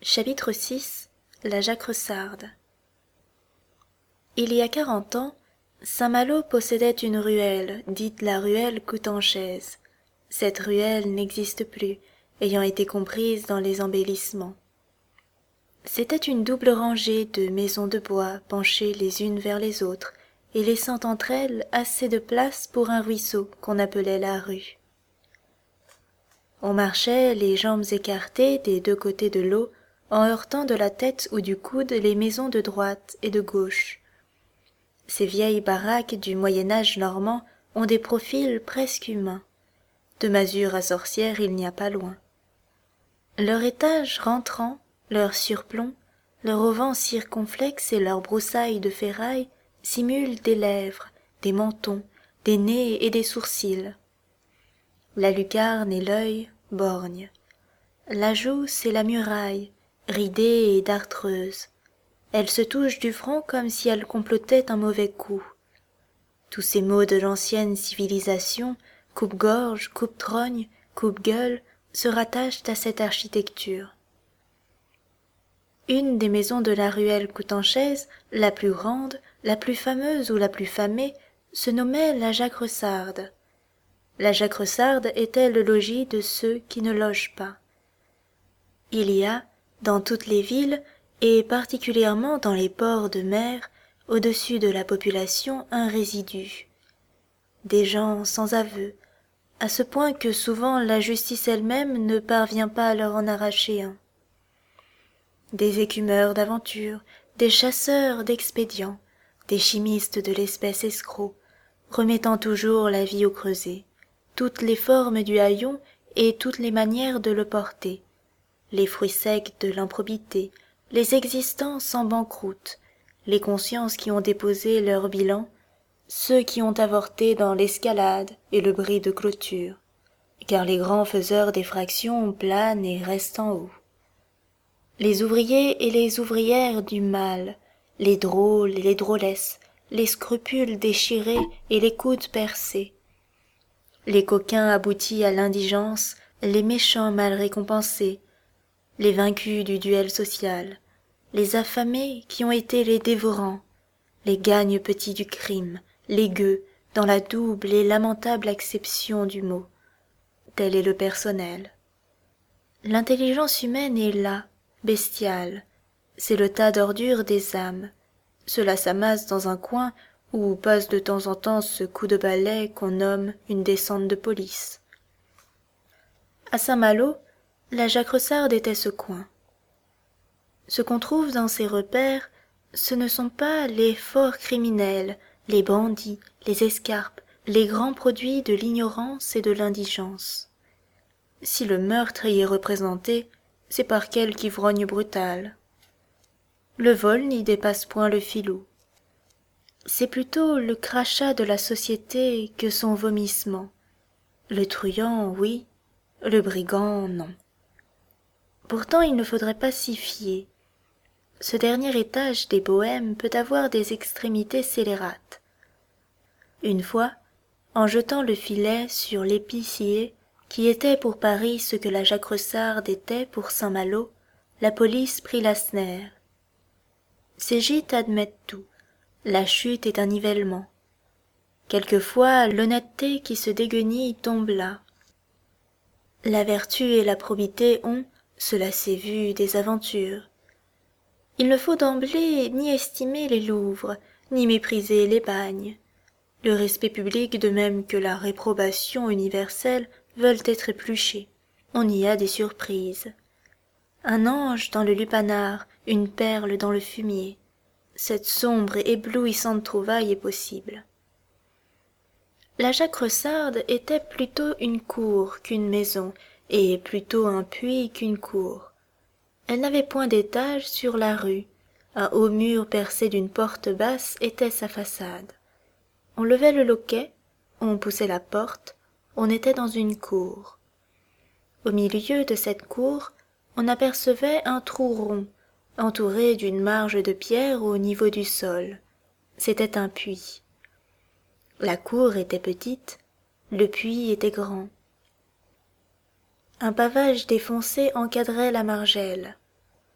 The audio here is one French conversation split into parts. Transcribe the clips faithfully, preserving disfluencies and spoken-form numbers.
Chapitre six. La Jacressarde. Il y a quarante ans, Saint-Malo possédait une ruelle, dite la ruelle Coutanchaise. Cette ruelle n'existe plus, ayant été comprise dans les embellissements. C'était une double rangée de maisons de bois penchées les unes vers les autres, et laissant entre elles assez de place pour un ruisseau qu'on appelait la rue. On marchait les jambes écartées des deux côtés de l'eau, en heurtant de la tête ou du coude les maisons de droite et de gauche. Ces vieilles baraques du Moyen-Âge normand ont des profils presque humains. De masure à sorcière il n'y a pas loin. Leur étage rentrant, leur surplomb, leur auvent circonflexe et leur broussaille de ferraille simulent des lèvres, des menton, des nez et des sourcils. La lucarne et l'œil borgne. La joue, c'est la muraille, ridée et dartreuse. Elle se touche du front comme si elle complotait un mauvais coup. Tous ces mots de l'ancienne civilisation, coupe-gorge, coupe-trogne, coupe-gueule, se rattachent à cette architecture. Une des maisons de la ruelle Coutanchaise, la plus grande, la plus fameuse ou la plus famée, se nommait la Jacressarde. La Jacressarde était le logis de ceux qui ne logent pas. Il y a, dans toutes les villes, et particulièrement dans les ports de mer, au-dessus de la population un résidu. Des gens sans aveu, à ce point que souvent la justice elle-même ne parvient pas à leur en arracher un. Des écumeurs d'aventure, des chasseurs d'expédients, des chimistes de l'espèce escroc, remettant toujours la vie au creuset, toutes les formes du haillon et toutes les manières de le porter, les fruits secs de l'improbité, les existences en banqueroute, les consciences qui ont déposé leur bilan, ceux qui ont avorté dans l'escalade et le bris de clôture, car les grands faiseurs d'effraction planent et restent en haut. Les ouvriers et les ouvrières du mal, les drôles et les drôlesses, les scrupules déchirés et les coudes percés, les coquins aboutis à l'indigence, les méchants mal récompensés, les vaincus du duel social, les affamés qui ont été les dévorants, les gagnes-petits du crime, les gueux, dans la double et lamentable acception du mot. Tel est le personnel. L'intelligence humaine est là, bestiale. C'est le tas d'ordures des âmes. Cela s'amasse dans un coin où passe de temps en temps ce coup de balai qu'on nomme une descente de police. À Saint-Malo, la Jacressarde était ce coin. Ce qu'on trouve dans ces repères, ce ne sont pas les forts criminels, les bandits, les escarpes, les grands produits de l'ignorance et de l'indigence. Si le meurtre y est représenté, c'est par quelque ivrogne brutal. Le vol n'y dépasse point le filou. C'est plutôt le crachat de la société que son vomissement. Le truand, oui, le brigand, non. Pourtant il ne faudrait pas s'y fier. Ce dernier étage des bohèmes peut avoir des extrémités scélérates. Une fois, en jetant le filet sur l'épicier, qui était pour Paris ce que la Jacressarde était pour Saint-Malo, la police prit la snare. Ces gîtes admettent tout, la chute est un nivellement. Quelquefois l'honnêteté qui se déguenille tombe là. La vertu et la probité ont, cela s'est vu, des aventures. Il ne faut d'emblée ni estimer les Louvres, ni mépriser les bagnes. Le respect public, de même que la réprobation universelle, veulent être épluchés. On y a des surprises. Un ange dans le lupanar, une perle dans le fumier. Cette sombre et éblouissante trouvaille est possible. La Jacressarde était plutôt une cour qu'une maison, et plutôt un puits qu'une cour. Elle n'avait point d'étage sur la rue. Un haut mur percé d'une porte basse était sa façade. On levait le loquet, on poussait la porte, on était dans une cour. Au milieu de cette cour, on apercevait un trou rond, entouré d'une marge de pierre au niveau du sol. C'était un puits. La cour était petite, le puits était grand. Un pavage défoncé encadrait la margelle.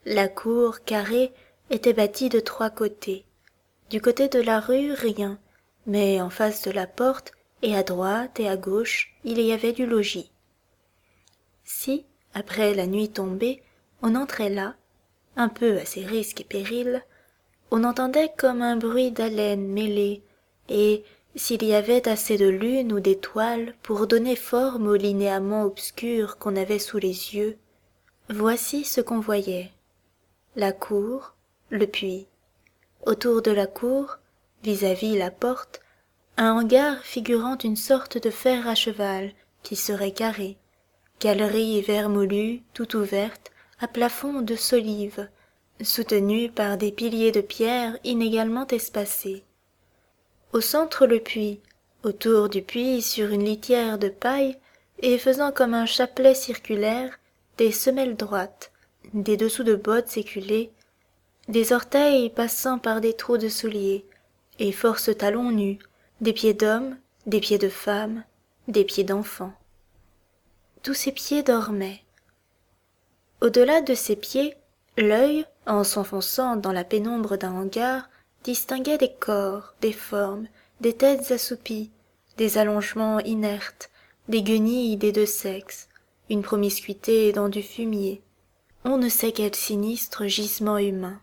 La cour, carrée, était bâtie de trois côtés. Du côté de la rue, rien, mais en face de la porte, et à droite et à gauche, il y avait du logis. Si, après la nuit tombée, on entrait là, un peu à ses risques et périls, on entendait comme un bruit d'haleine mêlée, et, s'il y avait assez de lune ou d'étoiles pour donner forme aux linéaments obscurs qu'on avait sous les yeux, voici ce qu'on voyait. La cour, le puits. Autour de la cour, vis-à-vis la porte, un hangar figurant une sorte de fer à cheval qui serait carré, galerie vermoulue, toute ouverte, à plafond de solives, soutenue par des piliers de pierre inégalement espacés. Au centre le puits, autour du puits sur une litière de paille, et faisant comme un chapelet circulaire, des semelles droites, des dessous de bottes éculées, des orteils passant par des trous de souliers, et force talons nus, des pieds d'hommes, des pieds de femmes, des pieds d'enfants. Tous ces pieds dormaient. Au-delà de ces pieds, l'œil, en s'enfonçant dans la pénombre d'un hangar, distinguait des corps, des formes, des têtes assoupies, des allongements inertes, des guenilles des deux sexes, une promiscuité dans du fumier, on ne sait quel sinistre gisement humain.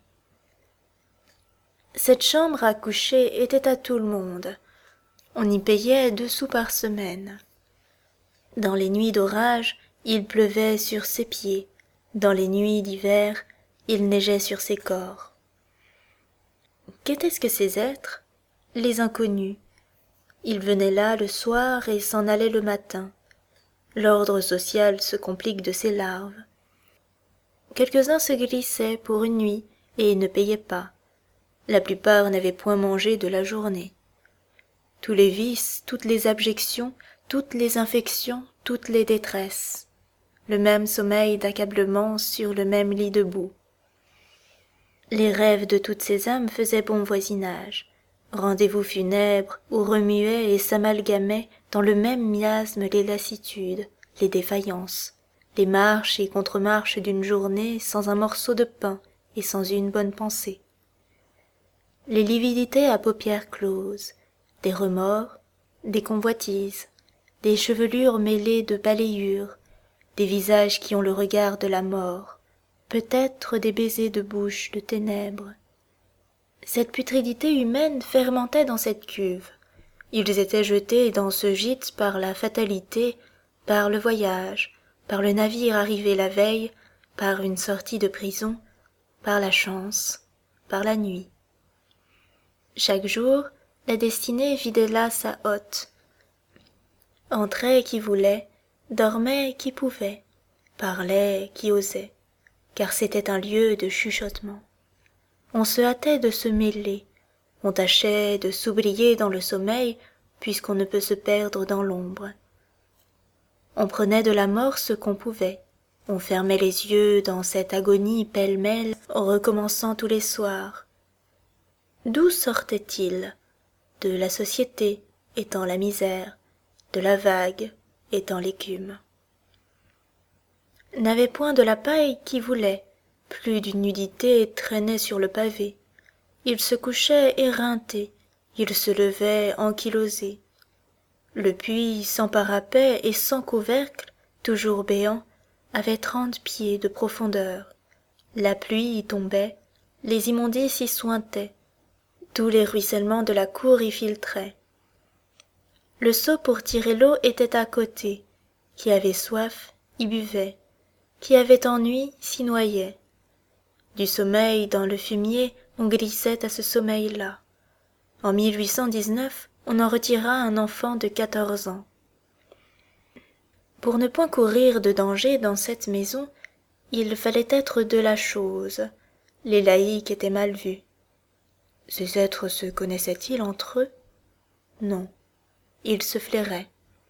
Cette chambre à coucher était à tout le monde. On y payait deux sous par semaine. Dans les nuits d'orage, il pleuvait sur ses pieds. Dans les nuits d'hiver, il neigeait sur ses corps. Qu'étaient-ce que ces êtres? Les inconnus. Ils venaient là le soir et s'en allaient le matin. L'ordre social se complique de ses larves. Quelques-uns se glissaient pour une nuit et ne payaient pas. La plupart n'avaient point mangé de la journée. Tous les vices, toutes les abjections, toutes les infections, toutes les détresses. Le même sommeil d'accablement sur le même lit de boue. Les rêves de toutes ces âmes faisaient bon voisinage, rendez-vous funèbres où remuaient et s'amalgamaient dans le même miasme les lassitudes, les défaillances, les marches et contre-marches d'une journée sans un morceau de pain et sans une bonne pensée. Les lividités à paupières closes, des remords, des convoitises, des chevelures mêlées de balayures, des visages qui ont le regard de la mort, peut-être des baisers de bouche de ténèbres. Cette putridité humaine fermentait dans cette cuve. Ils étaient jetés dans ce gîte par la fatalité, par le voyage, par le navire arrivé la veille, par une sortie de prison, par la chance, par la nuit. Chaque jour, la destinée vidait là sa hotte. Entrait qui voulait, dormait qui pouvait, parlait qui osait, car c'était un lieu de chuchotement. On se hâtait de se mêler, on tâchait de s'oublier dans le sommeil, puisqu'on ne peut se perdre dans l'ombre. On prenait de la mort ce qu'on pouvait, on fermait les yeux dans cette agonie pêle-mêle, recommençant tous les soirs. D'où sortait-il? De la société, étant la misère, de la vague, étant l'écume. N'avait point de la paille qui voulait, plus d'une nudité traînait sur le pavé. Il se couchait éreinté, il se levait ankylosé. Le puits sans parapet et sans couvercle, toujours béant, avait trente pieds de profondeur. La pluie y tombait, les immondices y sointaient, tous les ruissellements de la cour y filtraient. Le seau pour tirer l'eau était à côté, qui avait soif y buvait, qui avait ennui s'y noyait. Du sommeil dans le fumier, on glissait à ce sommeil-là. En mille huit cent dix-neuf, on en retira un enfant de quatorze ans. Pour ne point courir de danger dans cette maison, il fallait être de la chose. Les laïcs étaient mal vus. Ces êtres se connaissaient-ils entre eux? Non, ils se flairaient.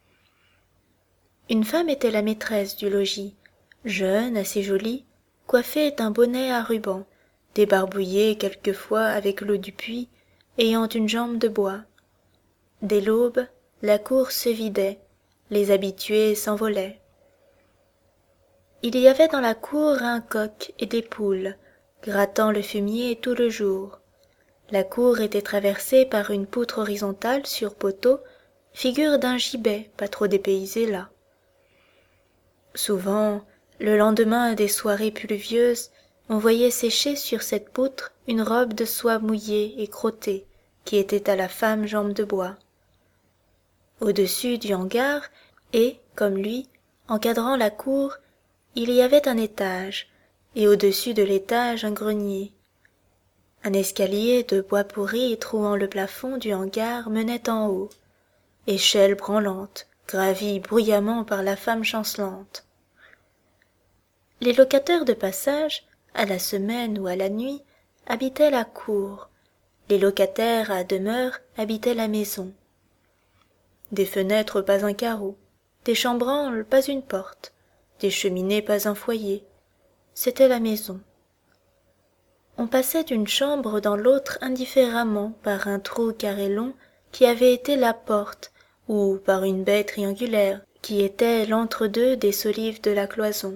Une femme était la maîtresse du logis, jeune, assez jolie, coiffée d'un bonnet à rubans, débarbouillée quelquefois avec l'eau du puits, ayant une jambe de bois. Dès l'aube, la cour se vidait, les habitués s'envolaient. Il y avait dans la cour un coq et des poules, grattant le fumier tout le jour. La cour était traversée par une poutre horizontale sur poteau, figure d'un gibet pas trop dépaysé là. Souvent, le lendemain des soirées pluvieuses, on voyait sécher sur cette poutre une robe de soie mouillée et crottée, qui était à la femme jambe de bois. Au-dessus du hangar, et, comme lui, encadrant la cour, il y avait un étage, et au-dessus de l'étage un grenier. Un escalier de bois pourri trouant le plafond du hangar menait en haut, échelle branlante, gravie bruyamment par la femme chancelante. Les locataires de passage, à la semaine ou à la nuit, habitaient la cour, les locataires à demeure habitaient la maison. Des fenêtres pas un carreau, des chambranles pas une porte, des cheminées pas un foyer, c'était la maison. On passait d'une chambre dans l'autre indifféremment par un trou carré long qui avait été la porte, ou par une baie triangulaire qui était l'entre-deux des solives de la cloison.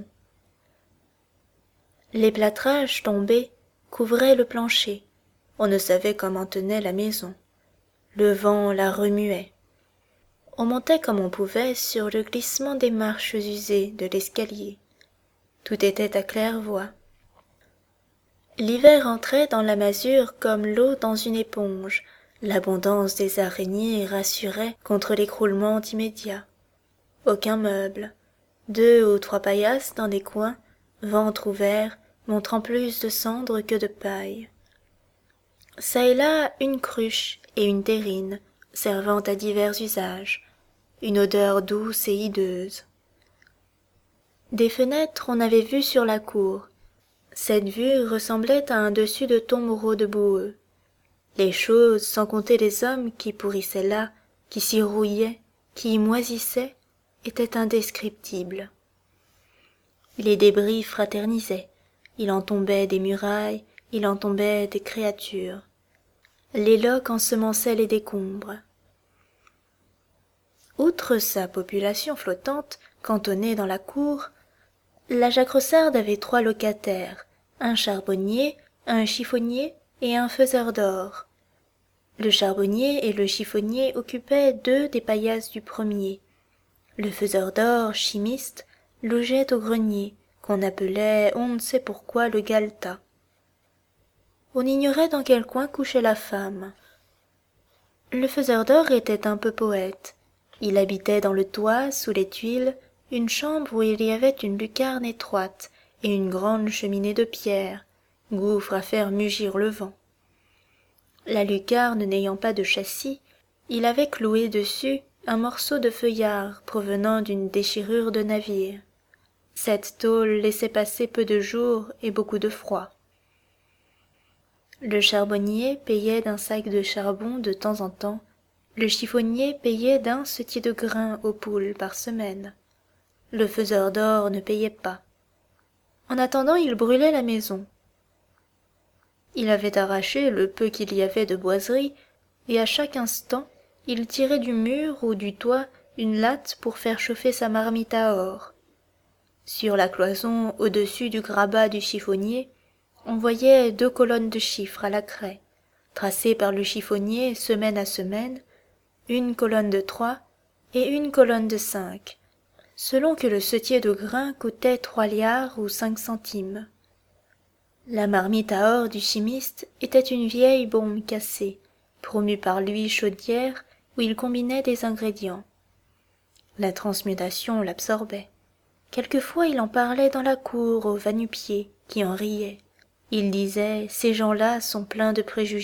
Les plâtrages tombés couvraient le plancher, on ne savait comment tenait la maison. Le vent la remuait. On montait comme on pouvait sur le glissement des marches usées de l'escalier. Tout était à claire-voie. L'hiver entrait dans la masure comme l'eau dans une éponge. L'abondance des araignées rassurait contre l'écroulement immédiat. Aucun meuble. Deux ou trois paillasses dans les coins, ventre ouvert, montrant plus de cendres que de paille. Çà et là une cruche et une terrine, servant à divers usages, une odeur douce et hideuse. Des fenêtres on avait vu sur la cour. Cette vue ressemblait à un dessus de tombereau de boueux. Les choses, sans compter les hommes qui pourrissaient là, qui s'y rouillaient, qui y moisissaient, étaient indescriptibles. Les débris fraternisaient, il en tombait des murailles, il en tombait des créatures. Les loques ensemençaient les décombres. Outre sa population flottante, cantonnée dans la cour, la Jacressarde avait trois locataires, un charbonnier, un chiffonnier et un faiseur d'or. Le charbonnier et le chiffonnier occupaient deux des paillasses du premier. Le faiseur d'or, chimiste, logeait au grenier, qu'on appelait on ne sait pourquoi le galetas. On ignorait dans quel coin couchait la femme. Le faiseur d'or était un peu poète. Il habitait dans le toit, sous les tuiles, une chambre où il y avait une lucarne étroite et une grande cheminée de pierre, gouffre à faire mugir le vent. La lucarne n'ayant pas de châssis, il avait cloué dessus un morceau de feuillard provenant d'une déchirure de navire. Cette tôle laissait passer peu de jour et beaucoup de froid. Le charbonnier payait d'un sac de charbon de temps en temps, le chiffonnier payait d'un setier de grains aux poules par semaine. Le faiseur d'or ne payait pas. En attendant, il brûlait la maison. Il avait arraché le peu qu'il y avait de boiseries, et à chaque instant, il tirait du mur ou du toit une latte pour faire chauffer sa marmite à or. Sur la cloison, au-dessus du grabat du chiffonnier, on voyait deux colonnes de chiffres à la craie, tracées par le chiffonnier semaine à semaine, une colonne de trois et une colonne de cinq, selon que le setier de grains coûtait trois liards ou cinq centimes. La marmite à or du chimiste était une vieille bombe cassée, promue par lui chaudière où il combinait des ingrédients. La transmutation l'absorbait. Quelquefois il en parlait dans la cour aux va-nu-pieds, qui en riaient. Il disait « Ces gens-là sont pleins de préjugés ».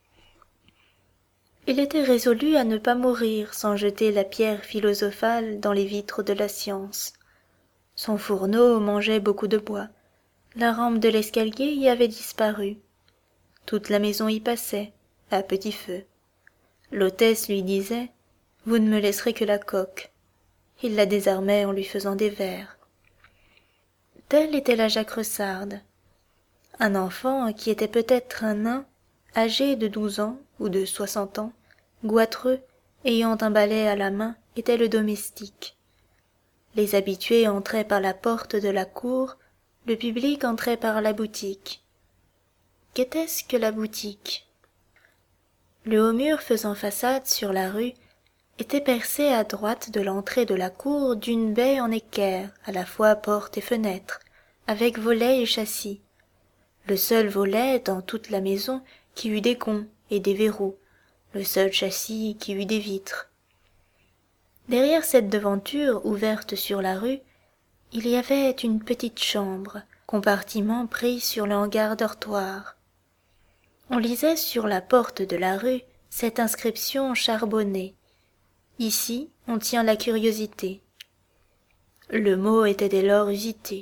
Il était résolu à ne pas mourir sans jeter la pierre philosophale dans les vitres de la science. Son fourneau mangeait beaucoup de bois. La rampe de l'escalier y avait disparu. Toute la maison y passait, à petit feu. L'hôtesse lui disait « Vous ne me laisserez que la coque ». Il la désarmait en lui faisant des vers. Telle était la Jacressarde. Un enfant qui était peut-être un nain, âgé de douze ans ou de soixante ans, goitreux, ayant un balai à la main, était le domestique. Les habitués entraient par la porte de la cour, le public entrait par la boutique. Qu'était-ce que la boutique? Le haut mur faisant façade sur la rue était percé à droite de l'entrée de la cour d'une baie en équerre, à la fois porte et fenêtre, avec volets et châssis. Le seul volet dans toute la maison qui eût des gonds et des verrous, le seul châssis qui eût des vitres. Derrière cette devanture ouverte sur la rue, il y avait une petite chambre, compartiment pris sur le hangar dortoir. On lisait sur la porte de la rue cette inscription charbonnée. Ici, on tient la curiosité. Le mot était dès lors usité.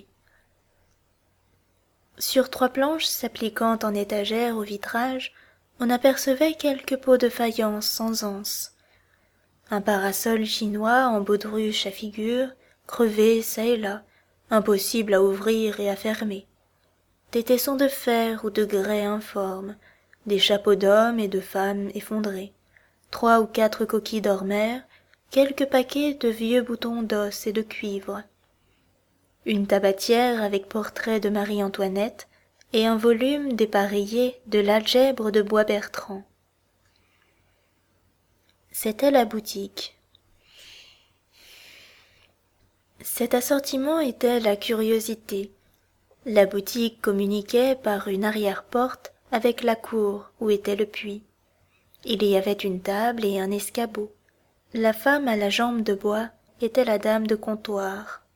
Sur trois planches s'appliquant en étagère au vitrage, on apercevait quelques pots de faïence sans anse. Un parasol chinois en baudruche à figure, crevé çà et là, impossible à ouvrir et à fermer. Des tessons de fer ou de grès informes, des chapeaux d'hommes et de femmes effondrés, trois ou quatre coquilles d'hormer, quelques paquets de vieux boutons d'os et de cuivre, une tabatière avec portrait de Marie-Antoinette et un volume dépareillé de l'algèbre de Bois-Bertrand. C'était la boutique. Cet assortiment était la curiosité. La boutique communiquait par une arrière-porte avec la cour où était le puits. Il y avait une table et un escabeau. La femme à la jambe de bois était la dame de comptoir.